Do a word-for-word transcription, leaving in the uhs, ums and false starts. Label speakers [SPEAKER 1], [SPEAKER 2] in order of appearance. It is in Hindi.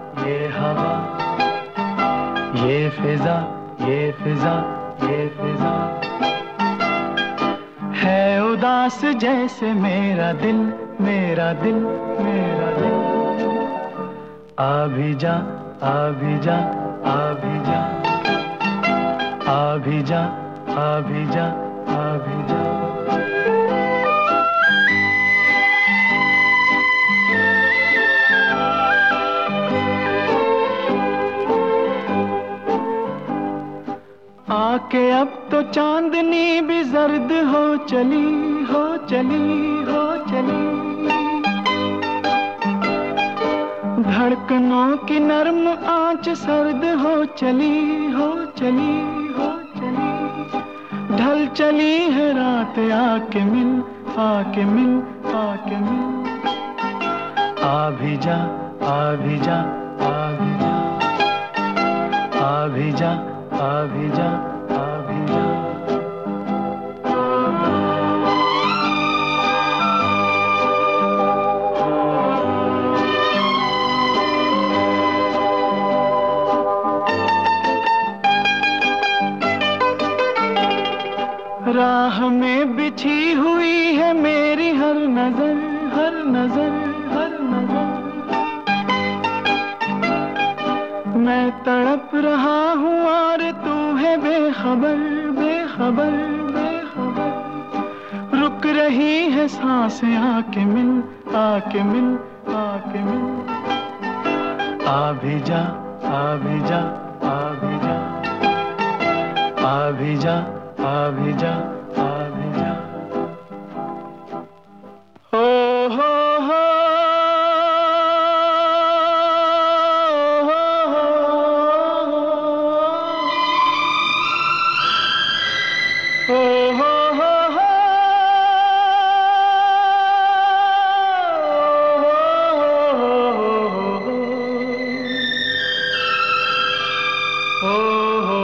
[SPEAKER 1] ये हवा, ये फिजा, ये फिजा, ये फिजा है उदास जैसे मेरा दिल, मेरा दिल, मेरा दिल। आ भी जा, आ भी जा, आ भी जा, आ भी जा, आ भी जा, आ भी जा। आके अब तो चांदनी भी जर्द हो चली, हो चली, हो चली। धड़कनों की नर्म आंच सर्द हो चली, हो चली, हो चली। ढल चली है रात, आके मिल, आके मिल, आके मिल। आ भी जा, आ भी जा, आ भी जा, आ भी जा, आ भी जा, आ भी जा। राह में बिछी हुई है मेरी हर नजर, हर नजर, हर नजर। मैं तड़प रहा हूँ और तू है बेखबर, बेखबर, बेखबर। रुक रही है सांसें, आके मिल, आके मिल, आके मिल। आ भी जा, आ भी जा, आ भी जा, आ भी जा, आ भी जा, आ भी जा। ओ हो हो, ओ हो हो हो, ओ हो